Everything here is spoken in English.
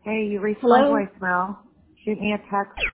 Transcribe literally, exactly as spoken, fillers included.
Hey, you reached my Hello? voicemail. Shoot me a text